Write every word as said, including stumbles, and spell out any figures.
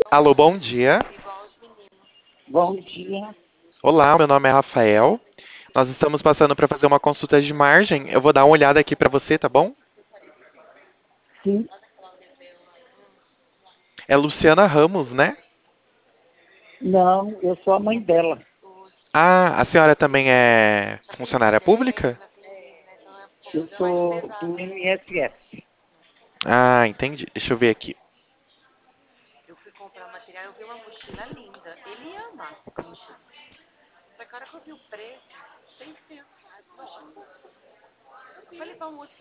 Alô, bom dia. Bom dia. Olá, meu nome é Rafael. Nós estamos passando para fazer uma consulta de margem. Eu vou dar uma olhada aqui para você, tá bom? Sim, É Luciana Ramos, né? não, eu sou a mãe dela. Ah, a senhora também é funcionária pública? Eu sou do M S F. Ah, entendi. Deixa eu ver aqui.